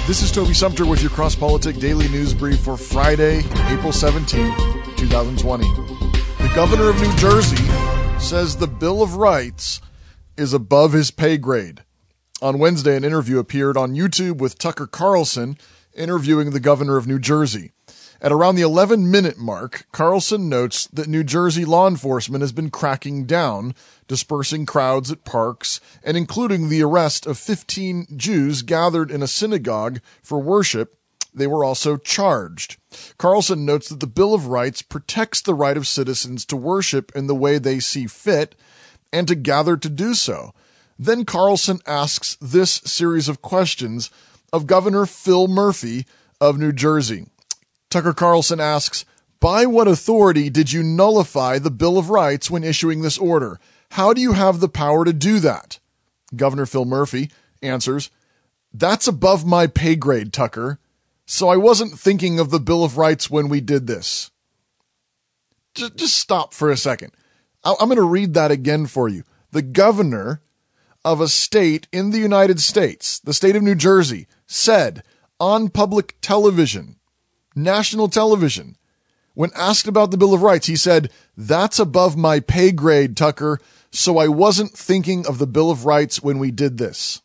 This is Toby Sumter with your Cross-Politic Daily News Brief for Friday, April 17, 2020. The governor of New Jersey says the Bill of Rights is above his pay grade. On Wednesday, an interview appeared on YouTube with Tucker Carlson interviewing the governor of New Jersey. At around the 11-minute mark, Carlson notes that New Jersey law enforcement has been cracking down, dispersing crowds at parks, and including the arrest of 15 Jews gathered in a synagogue for worship. They were also charged. Carlson notes that the Bill of Rights protects the right of citizens to worship in the way they see fit and to gather to do so. Then Carlson asks this series of questions of Governor Phil Murphy of New Jersey. Tucker Carlson asks, by what authority did you nullify the Bill of Rights when issuing this order? How do you have the power to do that? Governor Phil Murphy answers, that's above my pay grade, Tucker. So I wasn't thinking of the Bill of Rights when we did this. Just stop for a second. I'm going to read that again for you. The governor of a state in the United States, the state of New Jersey, said on public television, national television, when asked about the Bill of Rights, he said, that's above my pay grade, Tucker, so I wasn't thinking of the Bill of Rights when we did this.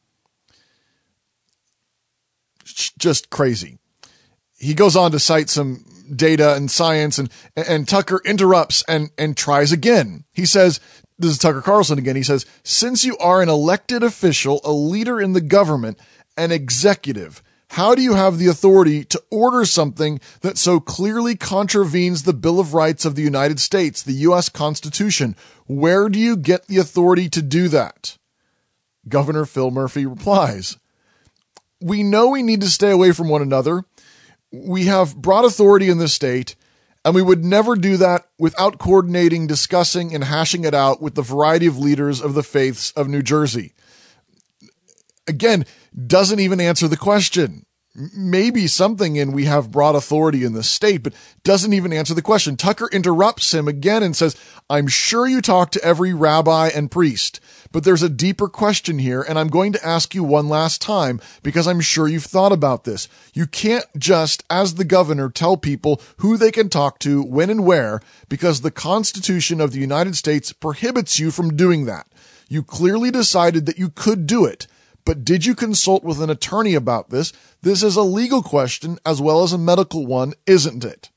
Just crazy. He goes on to cite some data and science, and Tucker interrupts and tries again. He says, this is Tucker Carlson again, he says, since you are an elected official, a leader in the government, an executive, how do you have the authority to order something that so clearly contravenes the Bill of Rights of the United States, the U.S. Constitution? Where do you get the authority to do that? Governor Phil Murphy replies, we know we need to stay away from one another. We have broad authority in this state, and we would never do that without coordinating, discussing, and hashing it out with the variety of leaders of the faiths of New Jersey. Again, doesn't even answer the question. Maybe something in we have broad authority in the state, but doesn't even answer the question. Tucker interrupts him again and says, I'm sure you talk to every rabbi and priest, but there's a deeper question here, and I'm going to ask you one last time because I'm sure you've thought about this. You can't just, as the governor, tell people who they can talk to, when and where, because the Constitution of the United States prohibits you from doing that. You clearly decided that you could do it. But did you consult with an attorney about this? This is a legal question as well as a medical one, isn't it?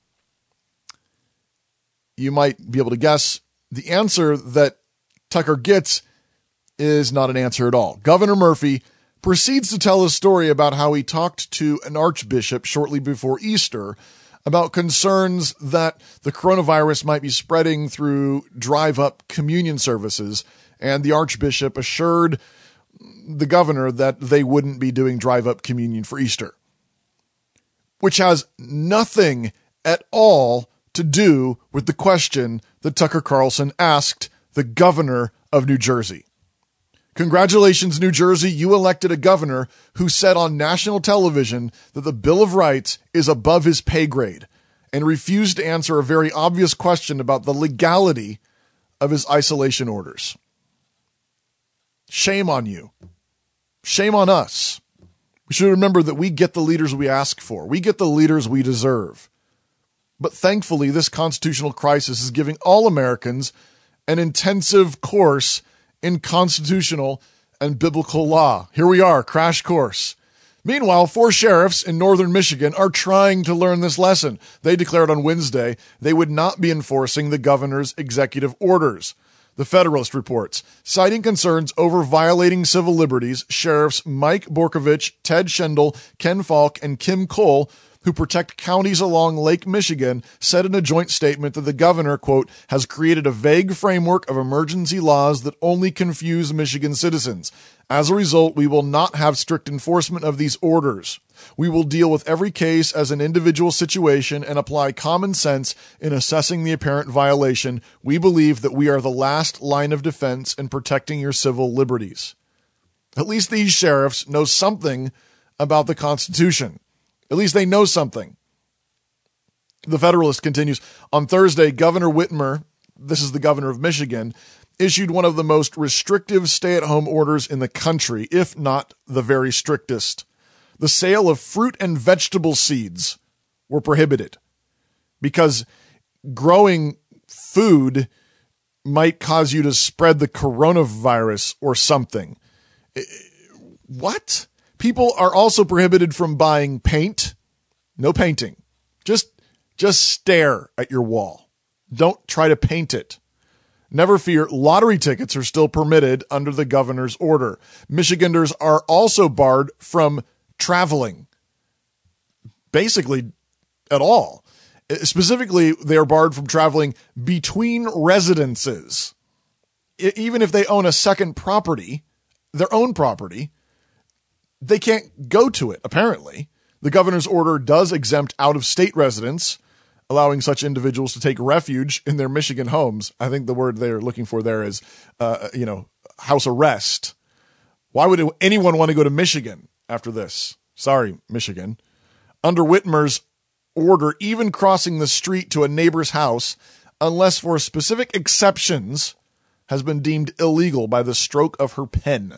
You might be able to guess the answer that Tucker gets is not an answer at all. Governor Murphy proceeds to tell a story about how he talked to an archbishop shortly before Easter about concerns that the coronavirus might be spreading through drive-up communion services, and the archbishop assured the governor that they wouldn't be doing drive-up communion for Easter, which has nothing at all to do with the question that Tucker Carlson asked the governor of New Jersey. Congratulations, New Jersey. You elected a governor who said on national television that the Bill of Rights is above his pay grade and refused to answer a very obvious question about the legality of his isolation orders. Shame on you. Shame on us. We should remember that we get the leaders we ask for. We get the leaders we deserve. But thankfully, this constitutional crisis is giving all Americans an intensive course in constitutional and biblical law. Here we are, crash course. Meanwhile, 4 sheriffs in northern Michigan are trying to learn this lesson. They declared on Wednesday they would not be enforcing the governor's executive orders. The Federalist reports, citing concerns over violating civil liberties, sheriffs Mike Borkovich, Ted Schendel, Ken Falk, and Kim Cole, who protect counties along Lake Michigan, said in a joint statement that the governor, quote, has created a vague framework of emergency laws that only confuse Michigan citizens. As a result, we will not have strict enforcement of these orders. We will deal with every case as an individual situation and apply common sense in assessing the apparent violation. We believe that we are the last line of defense in protecting your civil liberties. At least these sheriffs know something about the Constitution. At least they know something. The Federalist continues, on Thursday, Governor Whitmer, this is the governor of Michigan, issued one of the most restrictive stay-at-home orders in the country, if not the very strictest. The sale of fruit and vegetable seeds were prohibited because growing food might cause you to spread the coronavirus or something. What? People are also prohibited from buying paint. No painting. Just stare at your wall. Don't try to paint it. Never fear, lottery tickets are still permitted under the governor's order. Michiganders are also barred from traveling. Basically, at all. Specifically, they are barred from traveling between residences. Even if they own a second property, their own property, they can't go to it, apparently. The governor's order does exempt out-of-state residents, allowing such individuals to take refuge in their Michigan homes. I think the word they're looking for there is, house arrest. Why would anyone want to go to Michigan after this? Sorry, Michigan. Under Whitmer's order, even crossing the street to a neighbor's house, unless for specific exceptions, has been deemed illegal by the stroke of her pen.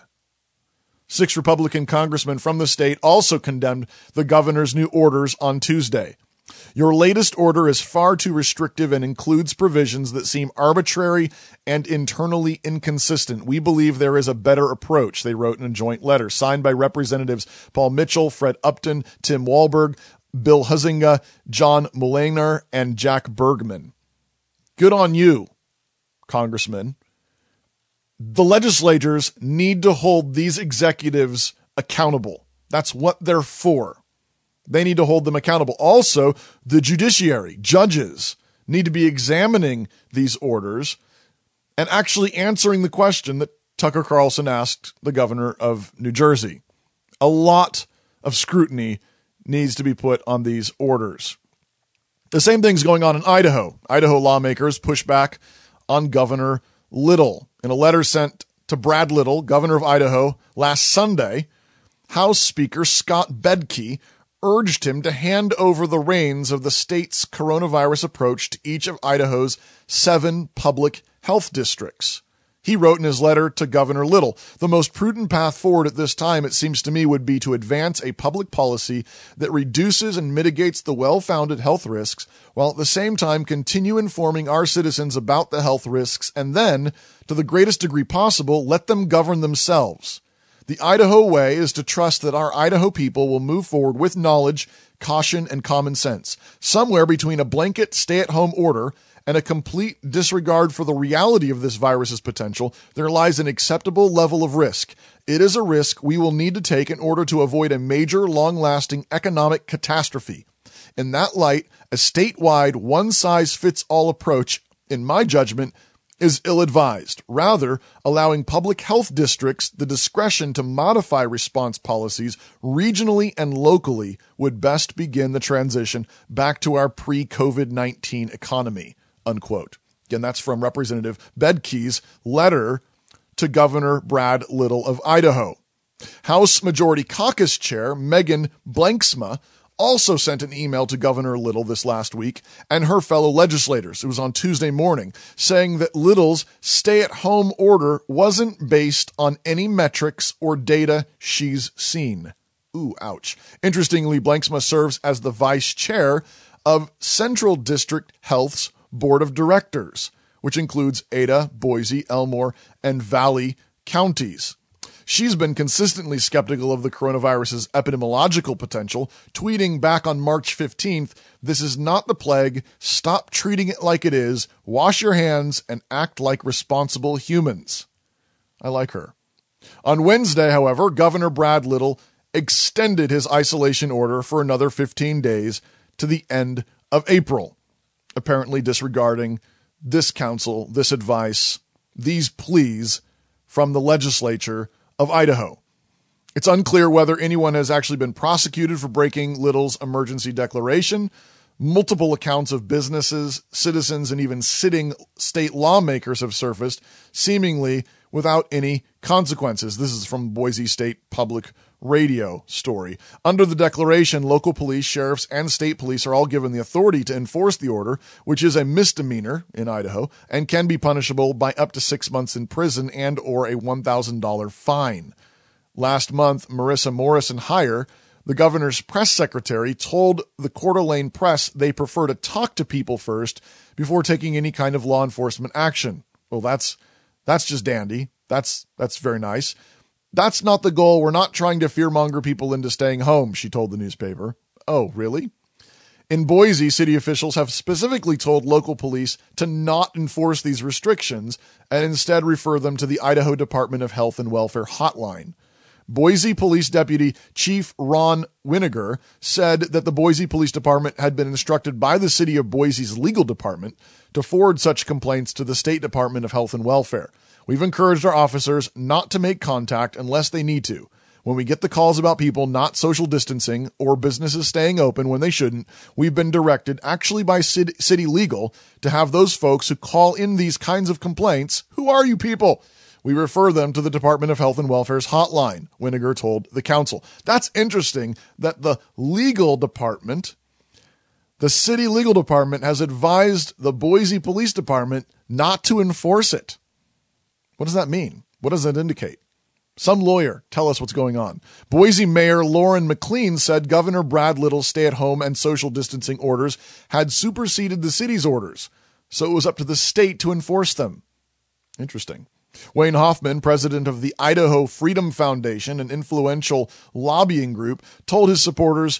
6 Republican congressmen from the state also condemned the governor's new orders on Tuesday. Your latest order is far too restrictive and includes provisions that seem arbitrary and internally inconsistent. We believe there is a better approach, they wrote in a joint letter signed by Representatives Paul Mitchell, Fred Upton, Tim Walberg, Bill Huizenga, John Mulliner, and Jack Bergman. Good on you, Congressman. The legislators need to hold these executives accountable. That's what they're for. They need to hold them accountable. Also, the judiciary, judges, need to be examining these orders and actually answering the question that Tucker Carlson asked the governor of New Jersey. A lot of scrutiny needs to be put on these orders. The same thing's going on in Idaho. Idaho lawmakers push back on Governor Little. In a letter sent to Brad Little, governor of Idaho, last Sunday, House Speaker Scott Bedke urged him to hand over the reins of the state's coronavirus approach to each of Idaho's 7 public health districts. He wrote in his letter to Governor Little, the most prudent path forward at this time, it seems to me, would be to advance a public policy that reduces and mitigates the well-founded health risks, while at the same time continue informing our citizens about the health risks, and then, to the greatest degree possible, let them govern themselves. The Idaho way is to trust that our Idaho people will move forward with knowledge, caution, and common sense. Somewhere between a blanket stay-at-home order and a complete disregard for the reality of this virus's potential, there lies an acceptable level of risk. It is a risk we will need to take in order to avoid a major, long-lasting economic catastrophe. In that light, a statewide, one-size-fits-all approach, in my judgment, is ill-advised. Rather, allowing public health districts the discretion to modify response policies regionally and locally would best begin the transition back to our pre-COVID-19 economy, unquote. Again, that's from Representative Bedke's letter to Governor Brad Little of Idaho. House Majority Caucus Chair Megan Blanksma also sent an email to Governor Little this last week and her fellow legislators. It was on Tuesday morning, saying that Little's stay-at-home order wasn't based on any metrics or data she's seen. Ooh, ouch. Interestingly, Blanksma serves as the vice chair of Central District Health's Board of Directors, which includes Ada, Boise, Elmore, and Valley counties. She's been consistently skeptical of the coronavirus's epidemiological potential, tweeting back on March 15th, "This is not the plague. Stop treating it like it is. Wash your hands and act like responsible humans." I like her. On Wednesday, however, Governor Brad Little extended his isolation order for another 15 days to the end of April, apparently disregarding this counsel, this advice, these pleas from the legislature of Idaho. It's unclear whether anyone has actually been prosecuted for breaking Little's emergency declaration. Multiple accounts of businesses, citizens, and even sitting state lawmakers have surfaced, seemingly without any consequences. This is from Boise State Public Radio story. Under the declaration, local police, sheriffs, and state police are all given the authority to enforce the order, which is a misdemeanor in Idaho and can be punishable by up to 6 months in prison and or a $1,000 fine. Last month, Marissa Morrison Heyer, The governor's press secretary told the Coeur d'Alene Press they prefer to talk to people first before taking any kind of law enforcement action. Well, that's just dandy. That's very nice. That's not the goal. We're not trying to fearmonger people into staying home, she told the newspaper. Oh, really? In Boise, city officials have specifically told local police to not enforce these restrictions and instead refer them to the Idaho Department of Health and Welfare hotline. Boise Police Deputy Chief Ron Winiger said that the Boise Police Department had been instructed by the city of Boise's legal department to forward such complaints to the State Department of Health and Welfare. We've encouraged our officers not to make contact unless they need to. When we get the calls about people not social distancing or businesses staying open when they shouldn't, we've been directed, actually by city legal, to have those folks who call in these kinds of complaints, who are you people? We refer them to the Department of Health and Welfare's hotline, Winiger told the council. That's interesting that the legal department, the city legal department, has advised the Boise Police Department not to enforce it. What does that mean? What does that indicate? Some lawyer, tell us what's going on. Boise Mayor Lauren McLean said Governor Brad Little's stay-at-home and social distancing orders had superseded the city's orders, so it was up to the state to enforce them. Interesting. Wayne Hoffman, president of the Idaho Freedom Foundation, an influential lobbying group, told his supporters,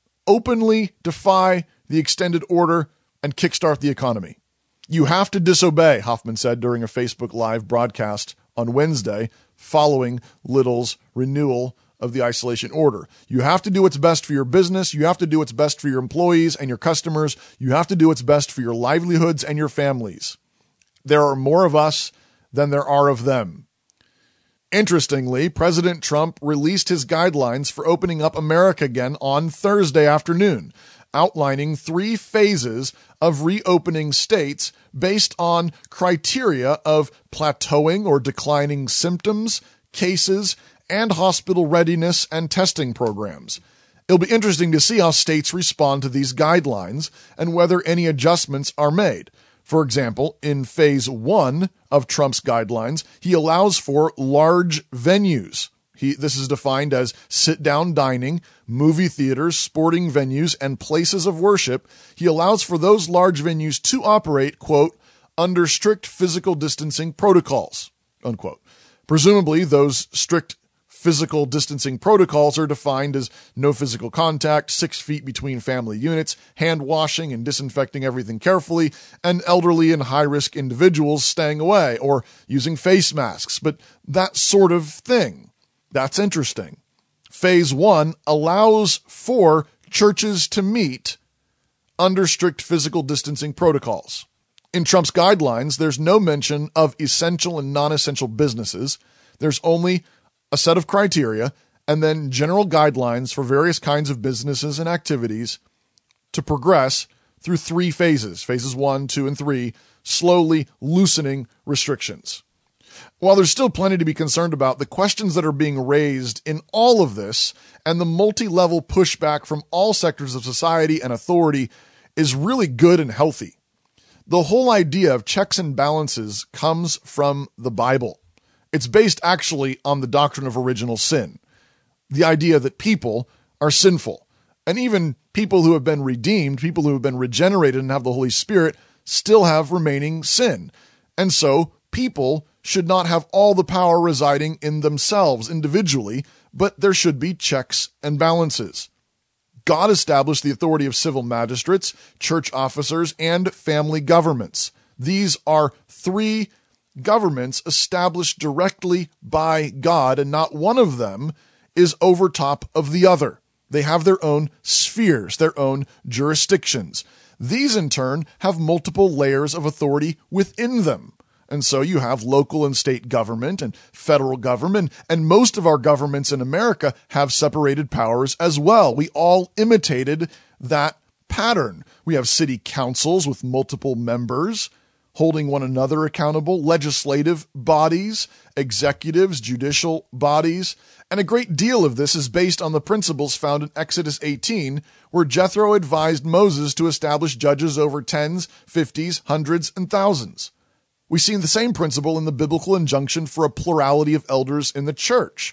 openly defy the extended order and kickstart the economy. You have to disobey, Hoffman said during a Facebook Live broadcast on Wednesday following Little's renewal of the isolation order. You have to do what's best for your business. You have to do what's best for your employees and your customers. You have to do what's best for your livelihoods and your families. There are more of us than there are of them. Interestingly, President Trump released his guidelines for opening up America again on Thursday afternoon, outlining 3 phases of reopening states based on criteria of plateauing or declining symptoms, cases, and hospital readiness and testing programs. It'll be interesting to see how states respond to these guidelines and whether any adjustments are made. For example, in phase 1 of Trump's guidelines, he allows for large venues. This is defined as sit-down dining, movie theaters, sporting venues, and places of worship. He allows for those large venues to operate, quote, under strict physical distancing protocols, unquote. Presumably, those strict physical distancing protocols are defined as no physical contact, 6 feet between family units, hand washing and disinfecting everything carefully, and elderly and high-risk individuals staying away or using face masks, but that sort of thing. That's interesting. Phase 1 allows for churches to meet under strict physical distancing protocols. In Trump's guidelines, there's no mention of essential and non-essential businesses. There's only a set of criteria and then general guidelines for various kinds of businesses and activities to progress through 3 phases, phases 1, 2, and 3, slowly loosening restrictions. While there's still plenty to be concerned about, the questions that are being raised in all of this and the multi-level pushback from all sectors of society and authority is really good and healthy. The whole idea of checks and balances comes from the Bible. It's based actually on the doctrine of original sin, the idea that people are sinful, and even people who have been redeemed, people who have been regenerated and have the Holy Spirit, still have remaining sin. And so people should not have all the power residing in themselves individually, but there should be checks and balances. God established the authority of civil magistrates, church officers, and family governments. These are 3 governments established directly by God, and not one of them is over top of the other. They have their own spheres, their own jurisdictions. These, in turn, have multiple layers of authority within them. And so you have local and state government and federal government, and most of our governments in America have separated powers as well. We all imitated that pattern. We have city councils with multiple members holding one another accountable, legislative bodies, executives, judicial bodies, and a great deal of this is based on the principles found in Exodus 18, where Jethro advised Moses to establish judges over 10s, 50s, 100s, and thousands. We see the same principle in the biblical injunction for a plurality of elders in the church.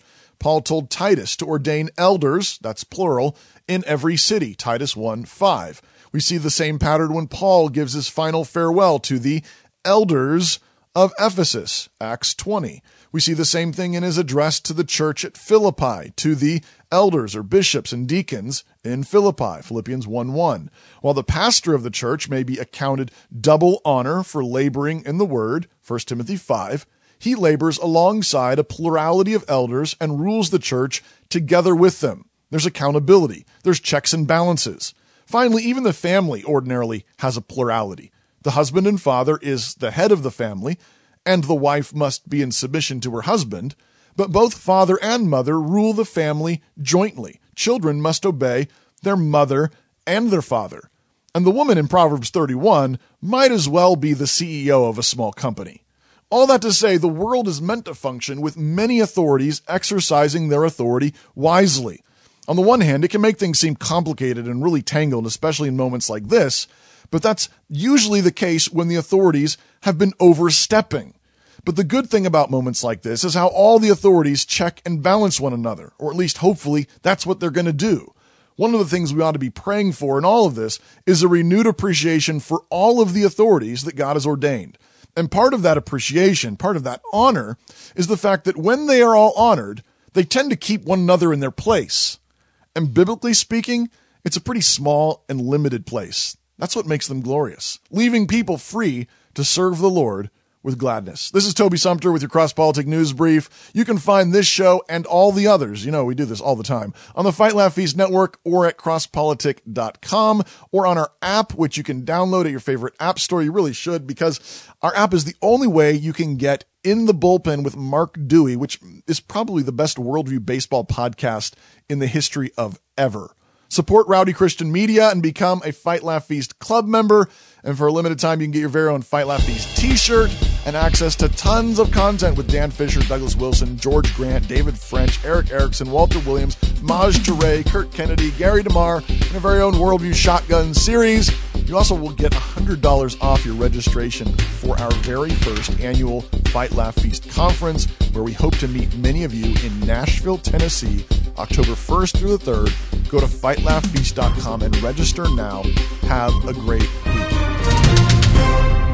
Paul told Titus to ordain elders, that's plural, in every city, Titus 1:5. We see the same pattern when Paul gives his final farewell to the elders of Ephesus, Acts 20. We see the same thing in his address to the church at Philippi, to the elders or bishops and deacons in Philippi, Philippians 1:1. While the pastor of the church may be accounted double honor for laboring in the word, 1 Timothy 5, he labors alongside a plurality of elders and rules the church together with them. There's accountability. There's checks and balances. Finally, even the family ordinarily has a plurality. The husband and father is the head of the family, and the wife must be in submission to her husband, but both father and mother rule the family jointly. Children must obey their mother and their father. And the woman in Proverbs 31 might as well be the CEO of a small company. All that to say, the world is meant to function with many authorities exercising their authority wisely. On the one hand, it can make things seem complicated and really tangled, especially in moments like this, but that's usually the case when the authorities have been overstepping. But the good thing about moments like this is how all the authorities check and balance one another, or at least hopefully that's what they're going to do. One of the things we ought to be praying for in all of this is a renewed appreciation for all of the authorities that God has ordained. And part of that appreciation, part of that honor, is the fact that when they are all honored, they tend to keep one another in their place. And biblically speaking, it's a pretty small and limited place. That's what makes them glorious, leaving people free to serve the Lord with gladness. This is Toby Sumter with your Cross Politic News Brief. You can find this show and all the others, we do this all the time, on the Fight Laugh Feast Network or at crosspolitic.com or on our app, which you can download at your favorite app store. You really should, because our app is the only way you can get In the Bullpen with Mark Dewey, which is probably the best Worldview baseball podcast in the history of ever. Support Rowdy Christian Media and become a Fight Laugh Feast club member. And for a limited time, you can get your very own Fight Laugh Feast t-shirt and access to tons of content with Dan Fisher, Douglas Wilson, George Grant, David French, Eric Erickson, Walter Williams, Maj Touré, Kurt Kennedy, Gary DeMar, and a very own Worldview Shotgun series. You also will get $100 off your registration for our very first annual Fight Laugh Feast conference, where we hope to meet many of you in Nashville, Tennessee, October 1st through the 3rd. Go to fightlaughfeast.com and register now. Have a great weekend.